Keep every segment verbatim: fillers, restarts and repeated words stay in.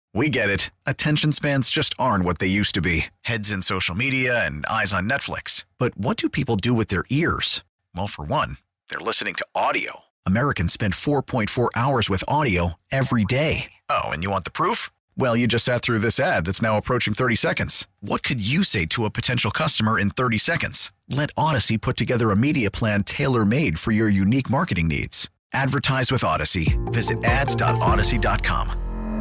We get it. Attention spans just aren't what they used to be. Heads in social media and eyes on Netflix. But what do people do with their ears? Well, for one, they're listening to audio. Americans spend four point four hours with audio every day. Oh, and you want the proof? Well, you just sat through this ad that's now approaching thirty seconds. What could you say to a potential customer in thirty seconds? Let Odyssey put together a media plan tailor-made for your unique marketing needs. Advertise with Odyssey. Visit ads dot odyssey dot com.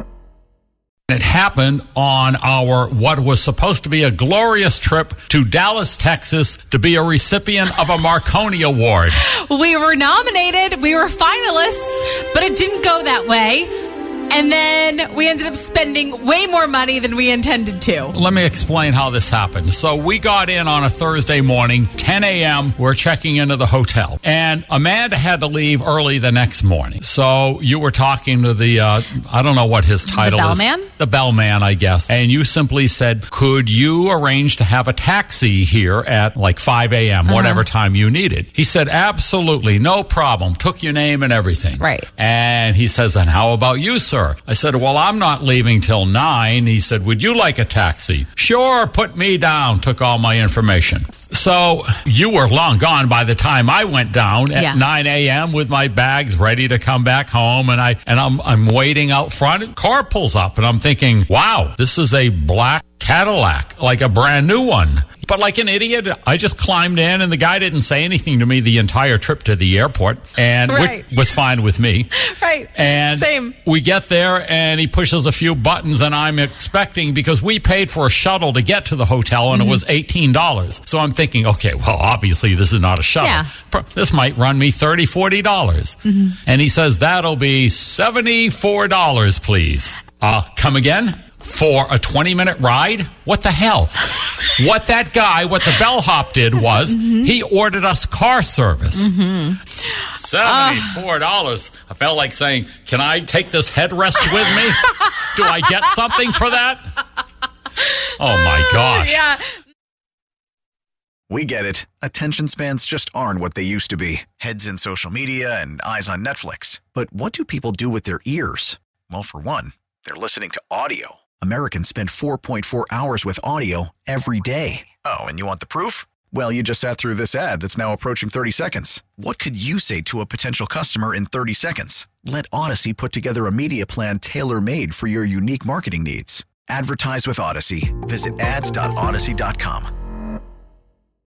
It happened on our, what was supposed to be a glorious trip to Dallas, Texas, to be a recipient of a Marconi Award. We were nominated, we were finalists, but it didn't go that way. And then we ended up spending way more money than we intended to. Let me explain how this happened. So we got in on a Thursday morning, ten a.m. We're checking into the hotel. And Amanda had to leave early the next morning. So you were talking to the, uh, I don't know what his title the is. bellman? The bellman, I guess. And you simply said, could you arrange to have a taxi here at like five a.m., uh-huh. whatever time you needed? He said, absolutely, no problem. Took your name and everything. Right. And he says, and how about you, sir? I said, well, I'm not leaving till nine. He said, would you like a taxi? Sure, put me down. Took all my information. So you were long gone by the time I went down at yeah. nine a.m. with my bags ready to come back home. And, I, and I'm, I'm waiting out front. And car pulls up and I'm thinking, wow, this is a black Cadillac, like a brand new one. But like an idiot, I just climbed in, and the guy didn't say anything to me the entire trip to the airport, and right. which was fine with me. Right. And same. We get there, and he pushes a few buttons, and I'm expecting, because we paid for a shuttle to get to the hotel, and mm-hmm. it was eighteen dollars. So I'm thinking, okay, well, obviously this is not a shuttle. Yeah. This might run me thirty dollars, forty dollars. Mm-hmm. And he says, that'll be seventy-four dollars, please. Uh, come again? For a twenty-minute ride? What the hell? What that guy, what the bellhop did was, mm-hmm. he ordered us car service. Mm-hmm. seventy-four dollars. Uh, I felt like saying, can I take this headrest with me? Do I get something for that? Oh, my gosh. Yeah. We get it. Attention spans just aren't what they used to be. Heads in social media and eyes on Netflix. But what do people do with their ears? Well, for one, they're listening to audio. Americans spend four point four hours with audio every day. Oh, and you want the proof? Well, you just sat through this ad that's now approaching thirty seconds. What could you say to a potential customer in thirty seconds? Let Odyssey put together a media plan tailor-made for your unique marketing needs. Advertise with Odyssey. Visit ads dot odyssey dot com.